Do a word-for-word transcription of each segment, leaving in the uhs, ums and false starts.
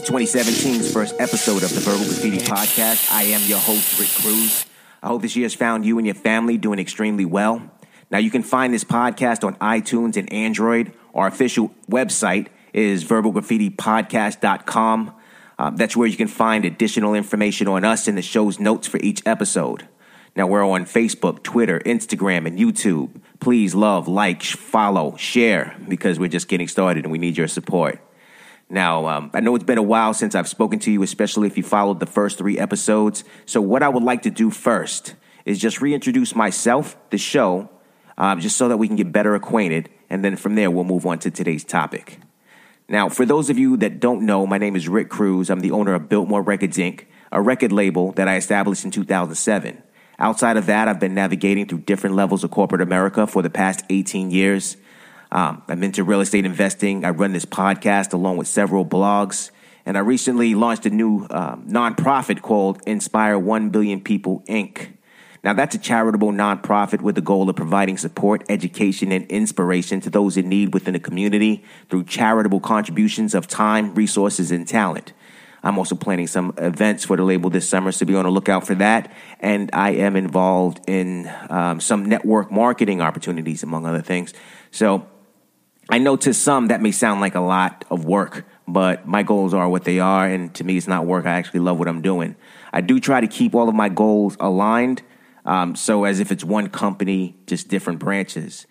twenty seventeen's first episode of the Verbal Graffiti Podcast. I am your host, Rick Cruz. I hope this year has found you and your family doing extremely well. Now, you can find this podcast on iTunes and Android. Our official website is verbal graffiti podcast dot com. Um, that's where you can find additional information on us and the show's notes for each episode. Now, we're on Facebook, Twitter, Instagram, and YouTube. Please love, like, follow, share, because we're just getting started and we need your support. Now, um, I know it's been a while since I've spoken to you, especially if you followed the first three episodes. So what I would like to do first is just reintroduce myself, the show, um, just so that we can get better acquainted. And then from there, we'll move on to today's topic. Now, for those of you that don't know, my name is Rick Cruz. I'm the owner of Biltmore Records, Incorporated, a record label that I established in two thousand seven. Outside of that, I've been navigating through different levels of corporate America for the past eighteen years. Um, I'm into real estate investing. I run this podcast along with several blogs. And I recently launched a new um, nonprofit called Inspire one billion People, Incorporated. Now, that's a charitable nonprofit with the goal of providing support, education, and inspiration to those in need within the community through charitable contributions of time, resources, and talent. I'm also planning some events for the label this summer, so be on the lookout for that. And I am involved in um, some network marketing opportunities, among other things. So I know to some that may sound like a lot of work, but my goals are what they are, and to me it's not work. I actually love what I'm doing. I do try to keep all of my goals aligned, um, so as if it's one company, just different branches.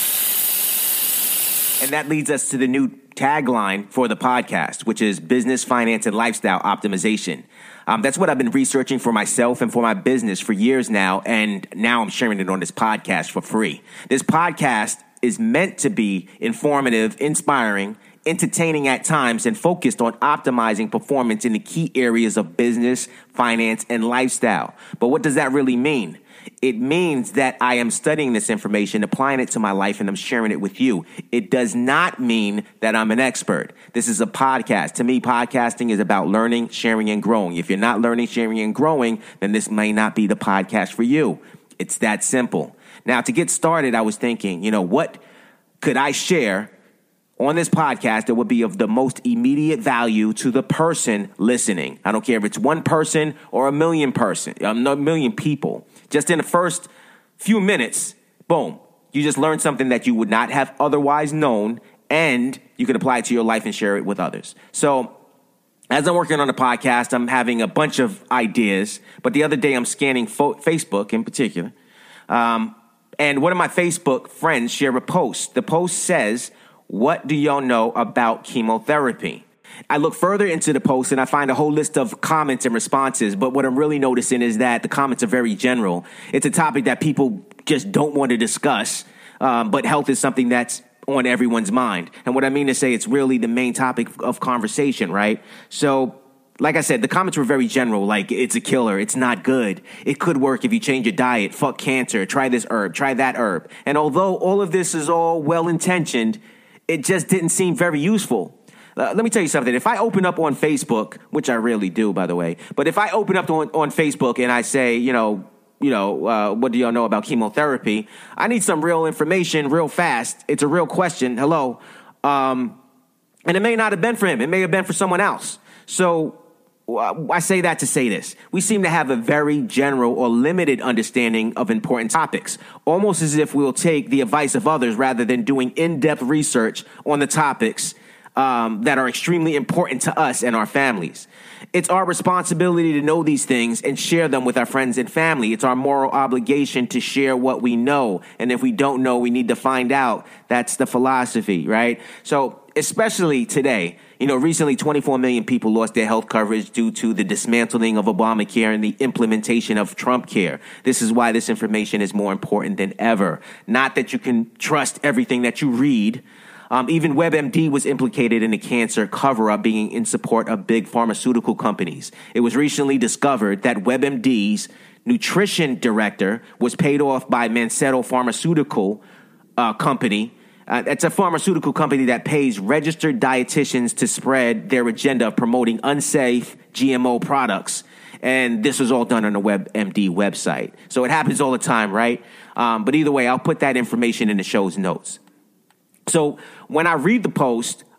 And that leads us to the new tagline for the podcast, which is business, finance, and lifestyle optimization. Um, that's what I've been researching for myself and for my business for years now, and now I'm sharing it on this podcast for free. This podcast is meant to be informative, inspiring, entertaining at times, and focused on optimizing performance in the key areas of business, finance, and lifestyle. But what does that really mean? It means that I am studying this information, applying it to my life, and I'm sharing it with you. It does not mean that I'm an expert. This is a podcast. To me, podcasting is about learning, sharing, and growing. If you're not learning, sharing, and growing, then this may not be the podcast for you. It's that simple. Now, to get started, I was thinking, you know, what could I share on this podcast that would be of the most immediate value to the person listening? I don't care if it's one person or a million person, a million people. Just in the first few minutes, boom, you just learned something that you would not have otherwise known, and you can apply it to your life and share it with others. So as I'm working on the podcast, I'm having a bunch of ideas, but the other day I'm scanning fo- Facebook in particular, um, and one of my Facebook friends shared a post. The post says, "What do y'all know about chemotherapy?" I look further into the post and I find a whole list of comments and responses. But what I'm really noticing is that the comments are very general. It's a topic that people just don't want to discuss. Um, but health is something that's on everyone's mind. And what I mean to say, it's really the main topic of conversation, right? So, like I said, the comments were very general, like it's a killer, it's not good, it could work if you change your diet, fuck cancer, try this herb, try that herb. And although all of this is all well-intentioned, it just didn't seem very useful. Uh, let me tell you something. If I open up on Facebook, which I rarely do, by the way, but if I open up on, on Facebook and I say, you know, you know, uh, what do y'all know about chemotherapy? I need some real information real fast. It's a real question. Hello. Um, and it may not have been for him. It may have been for someone else. So I say that to say this. We seem to have a very general or limited understanding of important topics, almost as if we'll take the advice of others rather than doing in-depth research on the topics um, that are extremely important to us and our families. It's our responsibility to know these things and share them with our friends and family. It's our moral obligation to share what we know. And if we don't know, we need to find out. That's the philosophy, right? So especially today, you know, recently twenty-four million people lost their health coverage due to the dismantling of Obamacare and the implementation of Trump Care. This is why this information is more important than ever. Not that you can trust everything that you read. Um, even WebMD was implicated in a cancer cover-up being in support of big pharmaceutical companies. It was recently discovered that WebMD's nutrition director was paid off by Mansetto Pharmaceutical uh, Company. Uh, it's a pharmaceutical company that pays registered dietitians to spread their agenda of promoting unsafe G M O products. And this was all done on the WebMD website. So it happens all the time, right? Um, but either way, I'll put that information in the show's notes. So when I read the post,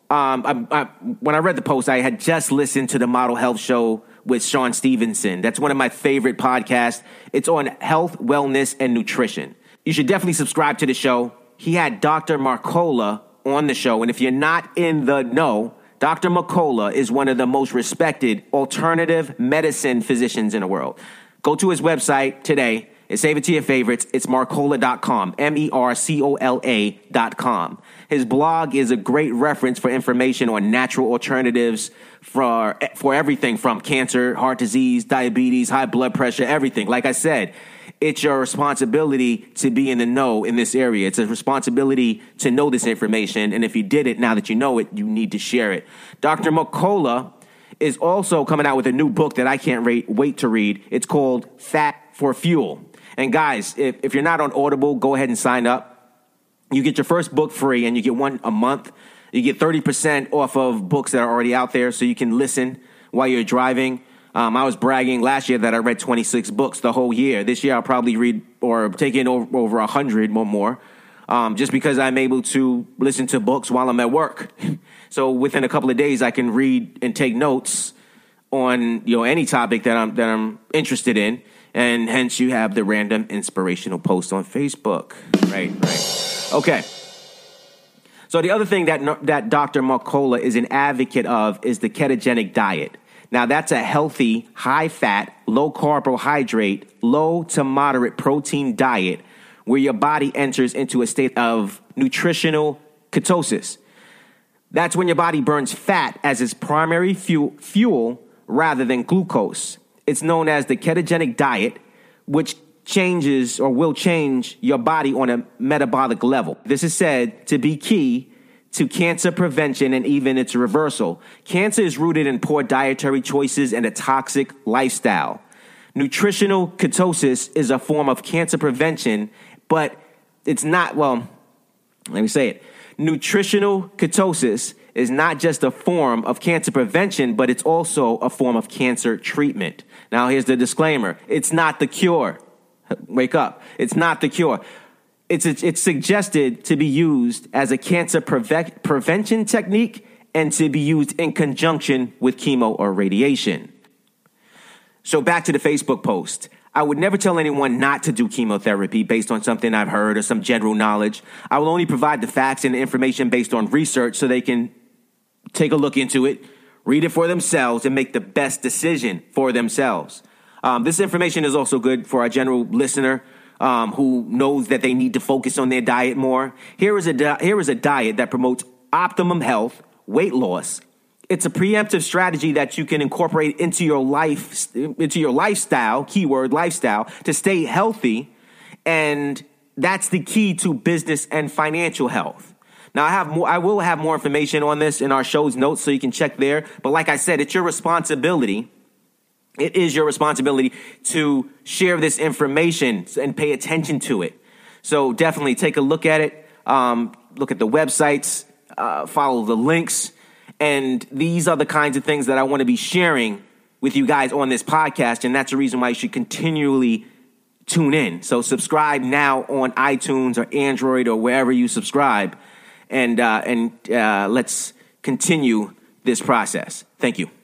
Um, I, I, when I read the post, I had just listened to the Model Health Show with Sean Stevenson. That's one of my favorite podcasts. It's on health, wellness, and nutrition. You should definitely subscribe to the show. He had Doctor Mercola on the show, and if you're not in the know, Doctor Mercola is one of the most respected alternative medicine physicians in the world. Go to his website today and save it to your favorites. It's mercola dot com, M E R C O L A dot com. His blog is a great reference for information on natural alternatives for, for everything from cancer, heart disease, diabetes, high blood pressure, everything. Like I said, it's your responsibility to be in the know in this area. It's a responsibility to know this information. And if you did it, now that you know it, you need to share it. Doctor Mercola is also coming out with a new book that I can't rate, wait to read. It's called Fat for Fuel. And guys, if, if you're not on Audible, go ahead and sign up. You get your first book free and you get one a month. You get thirty percent off of books that are already out there so you can listen while you're driving. Um, I was bragging last year that I read twenty-six books the whole year. This year I'll probably read or take in over, over one hundred or more um, just because I'm able to listen to books while I'm at work. So within a couple of days, I can read and take notes on, you know, any topic that I'm that I'm interested in. And hence you have the random inspirational post on Facebook. Right, right. Okay. So the other thing that that Doctor Mercola is an advocate of is the ketogenic diet. Now, that's a healthy, high-fat, low-carbohydrate, low to moderate protein diet where your body enters into a state of nutritional ketosis. That's when your body burns fat as its primary fuel, fuel rather than glucose. It's known as the ketogenic diet, which changes or will change your body on a metabolic level. This is said to be key to cancer prevention and even its reversal. Cancer is rooted in poor dietary choices and a toxic lifestyle. Nutritional ketosis is a form of cancer prevention, but it's not, well, let me say it. Nutritional ketosis is not just a form of cancer prevention, but it's also a form of cancer treatment. Now, here's the disclaimer. It's not the cure. Wake up. It's not the cure. It's it's suggested to be used as a cancer preve- prevention technique and to be used in conjunction with chemo or radiation. So back to the Facebook post. I would never tell anyone not to do chemotherapy based on something I've heard or some general knowledge. I will only provide the facts and the information based on research so they can take a look into it, read it for themselves, and make the best decision for themselves. Um, this information is also good for our general listener um, who knows that they need to focus on their diet more. Here is a di- here is a diet that promotes optimum health, weight loss. It's a preemptive strategy that you can incorporate into your life, into your lifestyle, keyword lifestyle, to stay healthy. And that's the key to business and financial health. Now, I have more, I will have more information on this in our show's notes, so you can check there. But like I said, it's your responsibility. It is your responsibility to share this information and pay attention to it. So definitely take a look at it. Um, look at the websites, uh, follow the links. And these are the kinds of things that I want to be sharing with you guys on this podcast. And that's the reason why you should continually tune in. So subscribe now on iTunes or Android or wherever you subscribe. And, uh, and uh, let's continue this process. Thank you.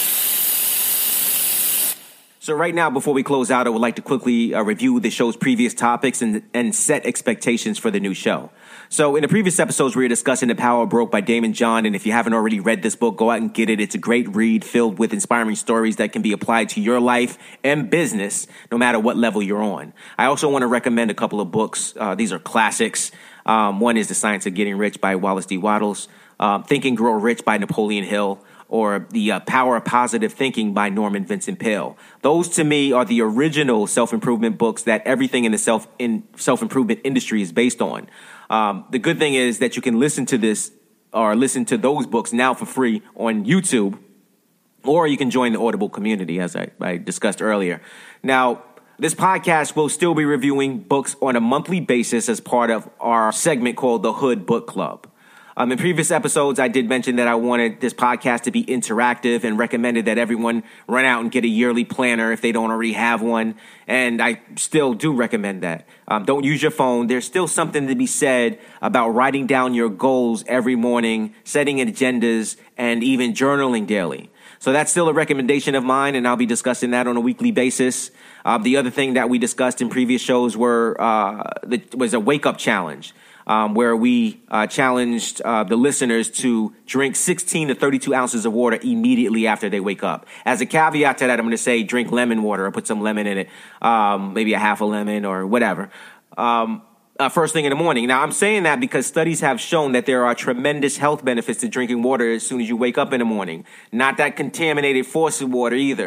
So right now, before we close out, I would like to quickly uh, review the show's previous topics and, and set expectations for the new show. So in the previous episodes, we were discussing The Power of Broke by Daymond John. And if you haven't already read this book, go out and get it. It's a great read filled with inspiring stories that can be applied to your life and business, no matter what level you're on. I also want to recommend a couple of books. Uh, these are classics. Um, one is The Science of Getting Rich by Wallace D. Wattles, uh, Think and Grow Rich by Napoleon Hill, or The uh, Power of Positive Thinking by Norman Vincent Peale. Those, to me, are the original self-improvement books that everything in the self in self-improvement industry is based on. Um, the good thing is that you can listen to this or listen to those books now for free on YouTube, or you can join the Audible community, as I, I discussed earlier. Now, this podcast will still be reviewing books on a monthly basis as part of our segment called The Hood Book Club. Um, in previous episodes, I did mention that I wanted this podcast to be interactive and recommended that everyone run out and get a yearly planner if they don't already have one. And I still do recommend that. Um, don't use your phone. There's still something to be said about writing down your goals every morning, setting agendas, and even journaling daily. So that's still a recommendation of mine, and I'll be discussing that on a weekly basis. Uh, the other thing that we discussed in previous shows were uh, the, was a wake-up challenge. Um, where we uh, challenged uh, the listeners to drink sixteen to thirty-two ounces of water immediately after they wake up. As a caveat to that, I'm going to say drink lemon water or put some lemon in it, um, maybe a half a lemon or whatever, um, uh, first thing in the morning. Now, I'm saying that because studies have shown that there are tremendous health benefits to drinking water as soon as you wake up in the morning. Not that contaminated faucet water either.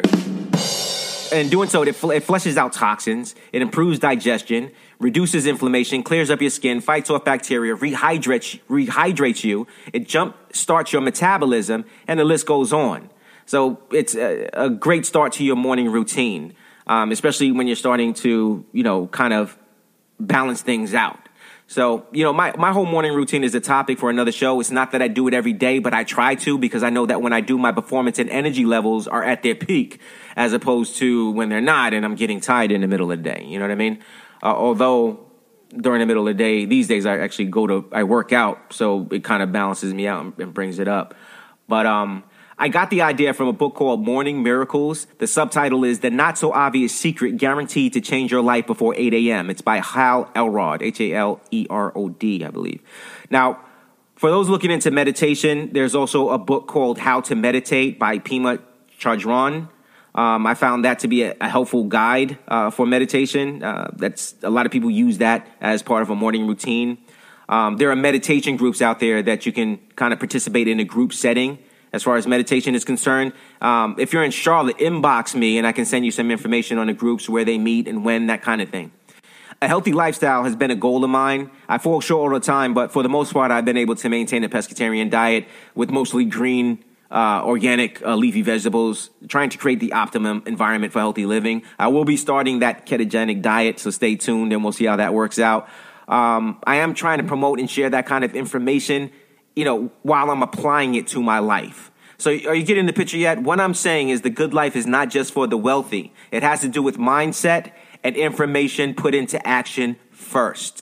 And doing so, it, fl- it flushes out toxins, it improves digestion, reduces inflammation, clears up your skin, fights off bacteria, rehydrates, rehydrates you, it jump starts your metabolism, and the list goes on. So it's a, a great start to your morning routine, um, especially when you're starting to, you know, kind of balance things out. So, you know, my, my whole morning routine is a topic for another show. It's not that I do it every day, but I try to, because I know that when I do, my performance and energy levels are at their peak as opposed to when they're not and I'm getting tired in the middle of the day. You know what I mean? Uh, although during the middle of the day, these days I actually go to, I work out. So it kind of balances me out and, and brings it up. But, um, I got the idea from a book called Morning Miracles. The subtitle is The Not So Obvious Secret Guaranteed to Change Your Life Before eight a.m. It's by Hal Elrod, H A L E R O D, I believe. Now, for those looking into meditation, there's also a book called How to Meditate by Pema Chodron. Um, I found that to be a, a helpful guide uh, for meditation. Uh, that's a lot of people use that as part of a morning routine. Um, there are meditation groups out there that you can kind of participate in a group setting. As far as meditation is concerned, um, if you're in Charlotte, inbox me and I can send you some information on the groups, where they meet and when, that kind of thing. A healthy lifestyle has been a goal of mine. I fall short all the time, but for the most part, I've been able to maintain a pescatarian diet with mostly green, uh, organic, uh, leafy vegetables, trying to create the optimum environment for healthy living. I will be starting that ketogenic diet, so stay tuned and we'll see how that works out. Um, I am trying to promote and share that kind of information, you know, while I'm applying it to my life. So are you getting the picture yet? What I'm saying is the good life is not just for the wealthy. It has to do with mindset and information put into action first.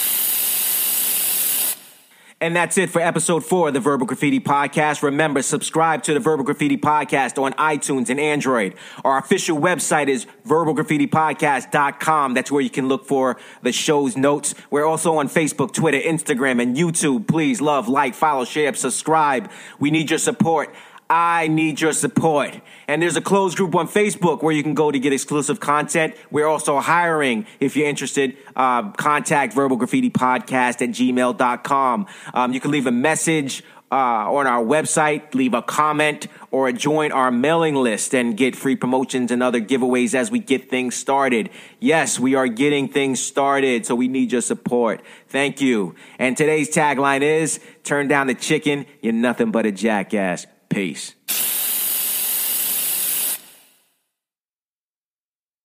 And that's it for episode four of the Verbal Graffiti Podcast. Remember, subscribe to the Verbal Graffiti Podcast on iTunes and Android. Our official website is verbal graffiti podcast dot com. That's where you can look for the show's notes. We're also on Facebook, Twitter, Instagram, and YouTube. Please love, like, follow, share, subscribe. We need your support. I need your support. And there's a closed group on Facebook where you can go to get exclusive content. We're also hiring. If you're interested, uh, contact verbal graffiti podcast at gmail dot com. Um, you can leave a message uh, on our website, leave a comment, or join our mailing list and get free promotions and other giveaways as we get things started. Yes, we are getting things started, so we need your support. Thank you. And today's tagline is, turn down the chicken, you're nothing but a jackass. Peace.